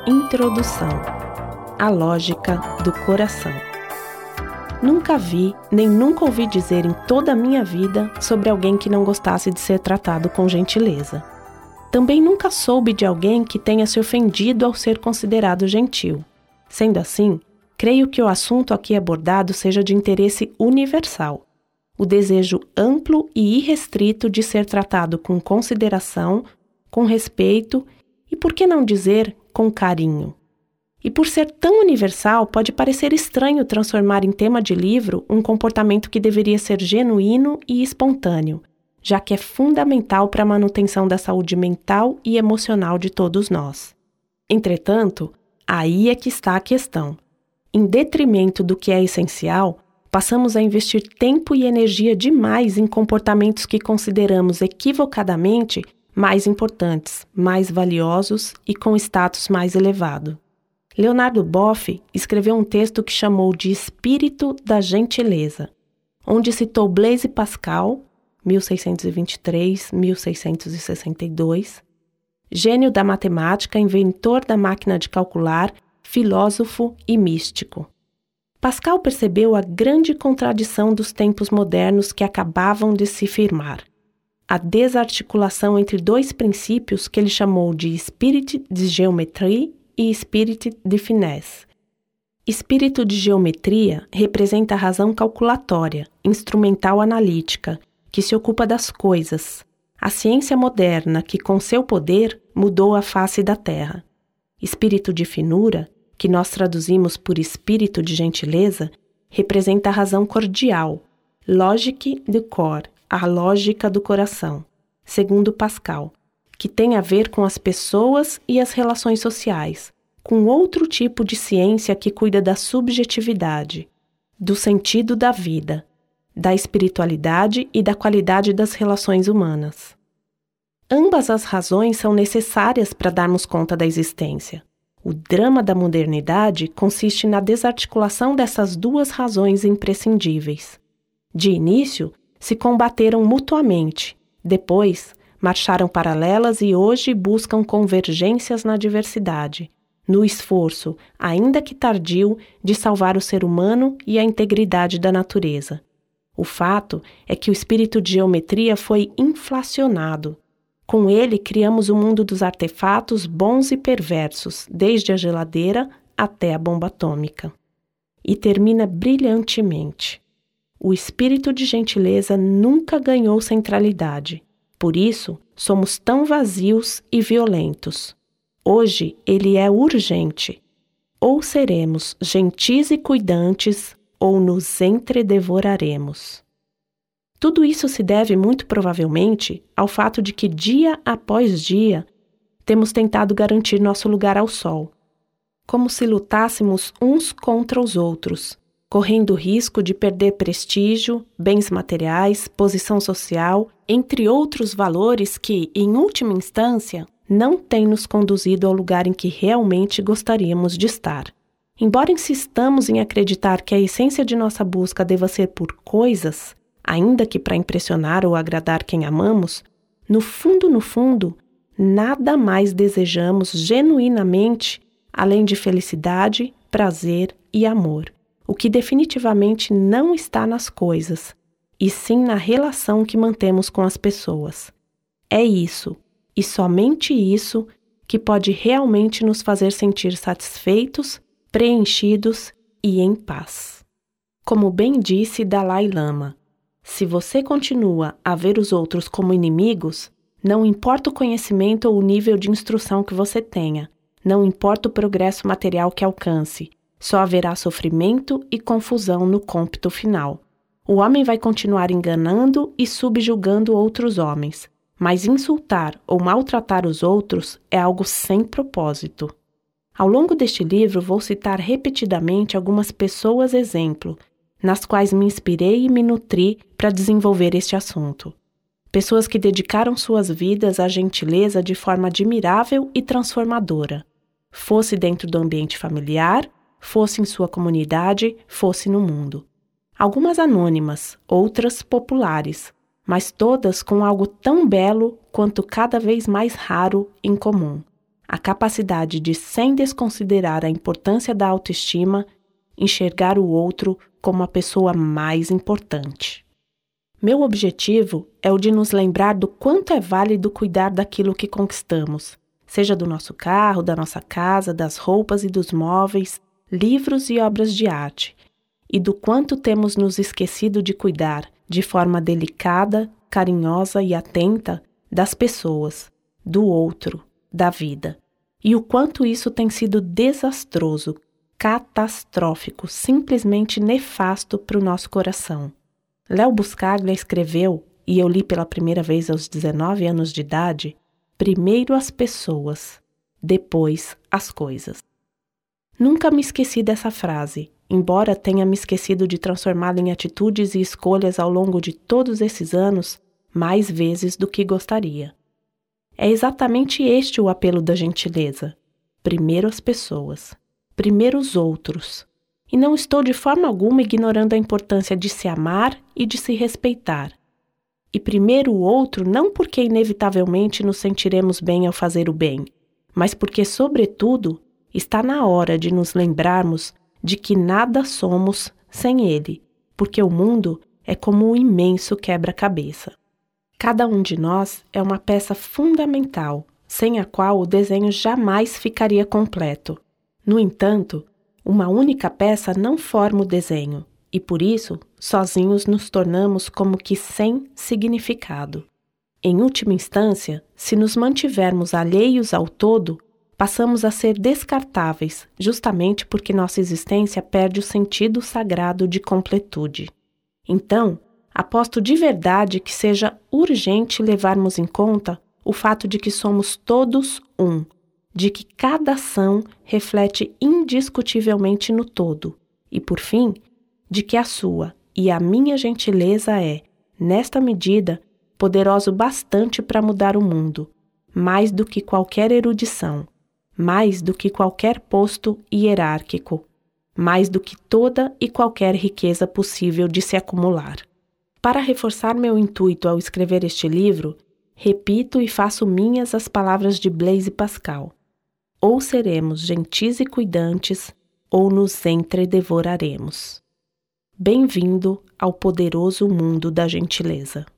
Introdução. A lógica do coração. Nunca vi, nem nunca ouvi dizer em toda a minha vida sobre alguém que não gostasse de ser tratado com gentileza. Também nunca soube de alguém que tenha se ofendido ao ser considerado gentil. Sendo assim, creio que o assunto aqui abordado seja de interesse universal. O desejo amplo e irrestrito de ser tratado com consideração, com respeito e, por que não dizer, com carinho. E por ser tão universal, pode parecer estranho transformar em tema de livro um comportamento que deveria ser genuíno e espontâneo, já que é fundamental para a manutenção da saúde mental e emocional de todos nós. Entretanto, aí é que está a questão. Em detrimento do que é essencial, passamos a investir tempo e energia demais em comportamentos que consideramos equivocadamente mais importantes, mais valiosos e com status mais elevado. Leonardo Boff escreveu um texto que chamou de Espírito da Gentileza, onde citou Blaise Pascal, 1623-1662, gênio da matemática, inventor da máquina de calcular, filósofo e místico. Pascal percebeu a grande contradição dos tempos modernos que acabavam de se firmar. A desarticulação entre dois princípios que ele chamou de espírito de geometria e espírito de finesse. Espírito de geometria representa a razão calculatória, instrumental analítica, que se ocupa das coisas, a ciência moderna que, com seu poder, mudou a face da Terra. Espírito de finura, que nós traduzimos por espírito de gentileza, representa a razão cordial, logique du corps, a lógica do coração, segundo Pascal, que tem a ver com as pessoas e as relações sociais, com outro tipo de ciência que cuida da subjetividade, do sentido da vida, da espiritualidade e da qualidade das relações humanas. Ambas as razões são necessárias para darmos conta da existência. O drama da modernidade consiste na desarticulação dessas duas razões imprescindíveis. De início, se combateram mutuamente, depois marcharam paralelas e hoje buscam convergências na diversidade, no esforço, ainda que tardio, de salvar o ser humano e a integridade da natureza. O fato é que o espírito de geometria foi inflacionado. Com ele, criamos o mundo dos artefatos bons e perversos, desde a geladeira até a bomba atômica. E termina brilhantemente. O espírito de gentileza nunca ganhou centralidade. Por isso, somos tão vazios e violentos. Hoje, ele é urgente. Ou seremos gentis e cuidantes, ou nos entredevoraremos. Tudo isso se deve, muito provavelmente, ao fato de que, dia após dia, temos tentado garantir nosso lugar ao sol, como se lutássemos uns contra os outros, correndo o risco de perder prestígio, bens materiais, posição social, entre outros valores que, em última instância, não têm nos conduzido ao lugar em que realmente gostaríamos de estar. Embora insistamos em acreditar que a essência de nossa busca deva ser por coisas, ainda que para impressionar ou agradar quem amamos, no fundo, nada mais desejamos genuinamente além de felicidade, prazer e amor. O que definitivamente não está nas coisas, e sim na relação que mantemos com as pessoas. É isso, e somente isso, que pode realmente nos fazer sentir satisfeitos, preenchidos e em paz. Como bem disse Dalai Lama, se você continua a ver os outros como inimigos, não importa o conhecimento ou o nível de instrução que você tenha, não importa o progresso material que alcance, só haverá sofrimento e confusão no cômpito final. O homem vai continuar enganando e subjugando outros homens, mas insultar ou maltratar os outros é algo sem propósito. Ao longo deste livro, vou citar repetidamente algumas pessoas exemplo, nas quais me inspirei e me nutri para desenvolver este assunto. Pessoas que dedicaram suas vidas à gentileza de forma admirável e transformadora, fosse dentro do ambiente familiar, fosse em sua comunidade, fosse no mundo. Algumas anônimas, outras populares, mas todas com algo tão belo quanto cada vez mais raro em comum: a capacidade de, sem desconsiderar a importância da autoestima, enxergar o outro como a pessoa mais importante. Meu objetivo é o de nos lembrar do quanto é válido cuidar daquilo que conquistamos, seja do nosso carro, da nossa casa, das roupas e dos móveis, livros e obras de arte, e do quanto temos nos esquecido de cuidar, de forma delicada, carinhosa e atenta, das pessoas, do outro, da vida. E o quanto isso tem sido desastroso, catastrófico, simplesmente nefasto para o nosso coração. Léo Buscaglia escreveu, e eu li pela primeira vez aos 19 anos de idade, primeiro as pessoas, depois as coisas. Nunca me esqueci dessa frase, embora tenha me esquecido de transformá-la em atitudes e escolhas ao longo de todos esses anos, mais vezes do que gostaria. É exatamente este o apelo da gentileza. Primeiro as pessoas, primeiro os outros. E não estou de forma alguma ignorando a importância de se amar e de se respeitar. E primeiro o outro não porque inevitavelmente nos sentiremos bem ao fazer o bem, mas porque, sobretudo, está na hora de nos lembrarmos de que nada somos sem ele, porque o mundo é como um imenso quebra-cabeça. Cada um de nós é uma peça fundamental, sem a qual o desenho jamais ficaria completo. No entanto, uma única peça não forma o desenho, e por isso, sozinhos nos tornamos como que sem significado. Em última instância, se nos mantivermos alheios ao todo, passamos a ser descartáveis, justamente porque nossa existência perde o sentido sagrado de completude. Então, aposto de verdade que seja urgente levarmos em conta o fato de que somos todos um, de que cada ação reflete indiscutivelmente no todo, e, por fim, de que a sua e a minha gentileza é, nesta medida, poderoso bastante para mudar o mundo, mais do que qualquer erudição, mais do que qualquer posto hierárquico, mais do que toda e qualquer riqueza possível de se acumular. Para reforçar meu intuito ao escrever este livro, repito e faço minhas as palavras de Blaise Pascal. Ou seremos gentis e cuidantes, ou nos entredevoraremos. Bem-vindo ao poderoso mundo da gentileza.